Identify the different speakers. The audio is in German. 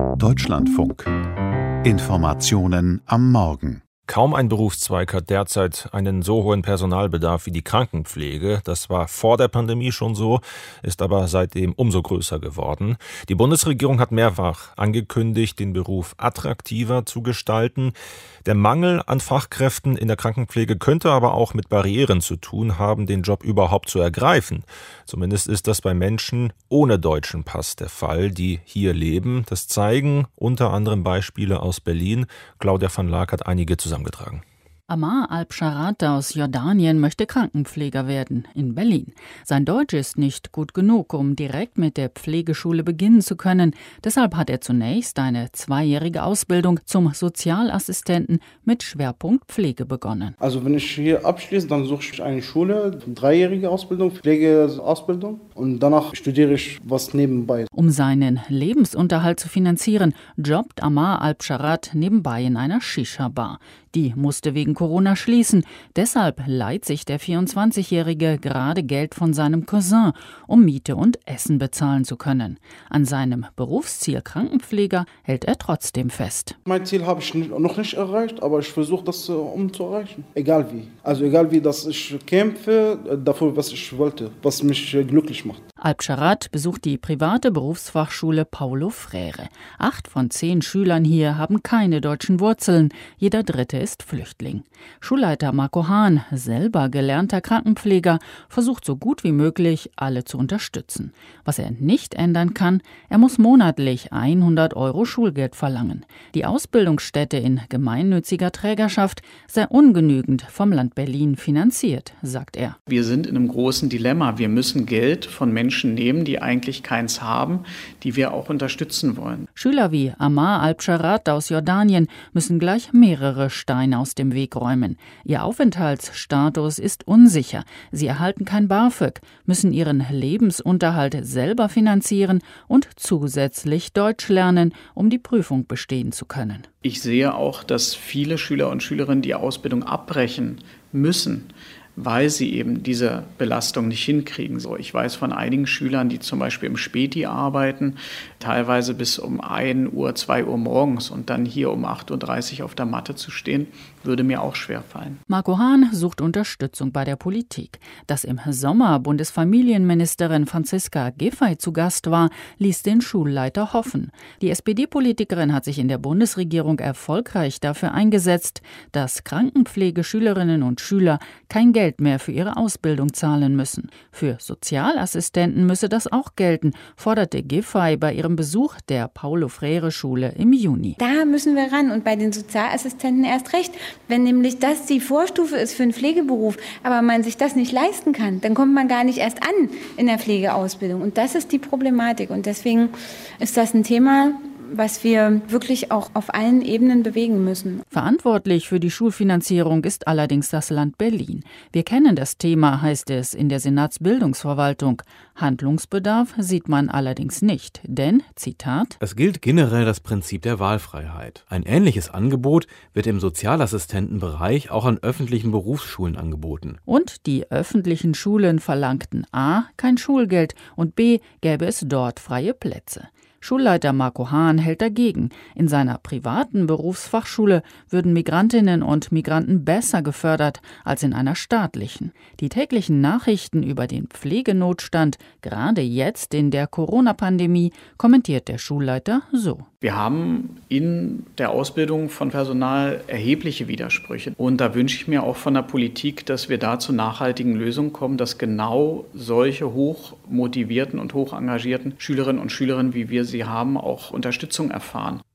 Speaker 1: Deutschlandfunk. Informationen am Morgen.
Speaker 2: Kaum ein Berufszweig hat derzeit einen so hohen Personalbedarf wie die Krankenpflege. Das war vor der Pandemie schon so, ist aber seitdem umso größer geworden. Die Bundesregierung hat mehrfach angekündigt, den Beruf attraktiver zu gestalten. Der Mangel an Fachkräften in der Krankenpflege könnte aber auch mit Barrieren zu tun haben, den Job überhaupt zu ergreifen. Zumindest ist das bei Menschen ohne deutschen Pass der Fall, die hier leben. Das zeigen unter anderem Beispiele aus Berlin. Claudia van Laak hat einige zusammengetragen.
Speaker 3: Ammar Al-Bsharat aus Jordanien möchte Krankenpfleger werden in Berlin. Sein Deutsch ist nicht gut genug, um direkt mit der Pflegeschule beginnen zu können. Deshalb hat er zunächst eine 2-jährige Ausbildung zum Sozialassistenten mit Schwerpunkt Pflege begonnen.
Speaker 4: Also wenn ich hier abschließe, dann suche ich eine Schule, 3-jährige Ausbildung, Pflegeausbildung, und danach studiere ich was nebenbei.
Speaker 3: Um seinen Lebensunterhalt zu finanzieren, jobbt Ammar Al-Bsharat nebenbei in einer Shisha-Bar. Die musste wegen Corona schließen. Deshalb leiht sich der 24-Jährige gerade Geld von seinem Cousin, um Miete und Essen bezahlen zu können. An seinem Berufsziel Krankenpfleger hält er trotzdem fest.
Speaker 4: Mein Ziel habe ich noch nicht erreicht, aber ich versuche das zu erreichen. Egal wie. Also egal wie, dass ich kämpfe dafür, was ich wollte, was mich glücklich macht.
Speaker 3: Al-Bsharat besucht die private Berufsfachschule Paulo Freire. 8 von 10 Schülern hier haben keine deutschen Wurzeln. Jeder Dritte ist Flüchtling. Schulleiter Marco Hahn, selber gelernter Krankenpfleger, versucht so gut wie möglich, alle zu unterstützen. Was er nicht ändern kann, er muss monatlich 100 € Schulgeld verlangen. Die Ausbildungsstätte in gemeinnütziger Trägerschaft sei ungenügend vom Land Berlin finanziert, sagt er.
Speaker 5: Wir sind in einem großen Dilemma. Wir müssen Geld von Menschen nehmen, die eigentlich keins haben, die wir auch unterstützen wollen.
Speaker 3: Schüler wie Ammar Al-Bsharat aus Jordanien müssen gleich mehrere Steine aus dem Weg räumen. Ihr Aufenthaltsstatus ist unsicher. Sie erhalten kein BAföG, müssen ihren Lebensunterhalt selber finanzieren und zusätzlich Deutsch lernen, um die Prüfung bestehen zu können.
Speaker 5: Ich sehe auch, dass viele Schüler und Schülerinnen die Ausbildung abbrechen müssen, weil sie eben diese Belastung nicht hinkriegen. So, ich weiß von einigen Schülern, die zum Beispiel im Späti arbeiten, teilweise bis um 1 Uhr, 2 Uhr morgens und dann hier um 8:30 Uhr auf der Matte zu stehen, würde mir auch schwerfallen.
Speaker 3: Marco Hahn sucht Unterstützung bei der Politik. Dass im Sommer Bundesfamilienministerin Franziska Giffey zu Gast war, ließ den Schulleiter hoffen. Die SPD-Politikerin hat sich in der Bundesregierung erfolgreich dafür eingesetzt, dass Krankenpflegeschülerinnen und Schüler kein Geld mehr für ihre Ausbildung zahlen müssen. Für Sozialassistenten müsse das auch gelten, forderte Giffey bei ihrem Besuch der Paulo-Freire-Schule im Juni.
Speaker 6: Da müssen wir ran und bei den Sozialassistenten erst recht. Wenn nämlich das die Vorstufe ist für einen Pflegeberuf, aber man sich das nicht leisten kann, dann kommt man gar nicht erst an in der Pflegeausbildung. Und das ist die Problematik. Und deswegen ist das ein Thema, was wir wirklich auch auf allen Ebenen bewegen müssen.
Speaker 3: Verantwortlich für die Schulfinanzierung ist allerdings das Land Berlin. Wir kennen das Thema, heißt es in der Senatsbildungsverwaltung. Handlungsbedarf sieht man allerdings nicht, denn, Zitat:
Speaker 7: Es gilt generell das Prinzip der Wahlfreiheit. Ein ähnliches Angebot wird im Sozialassistentenbereich auch an öffentlichen Berufsschulen angeboten.
Speaker 3: Und die öffentlichen Schulen verlangten a. kein Schulgeld und b. gäbe es dort freie Plätze. Schulleiter Marco Hahn hält dagegen. In seiner privaten Berufsfachschule würden Migrantinnen und Migranten besser gefördert als in einer staatlichen. Die täglichen Nachrichten über den Pflegenotstand, gerade jetzt in der Corona-Pandemie, kommentiert der Schulleiter so.
Speaker 5: Wir haben in der Ausbildung von Personal erhebliche Widersprüche. Und da wünsche ich mir auch von der Politik, dass wir da zu nachhaltigen Lösungen kommen, dass genau solche hoch motivierten und hoch engagierten Schülerinnen und Schüler, wie wir sie haben, auch Unterstützung erfahren.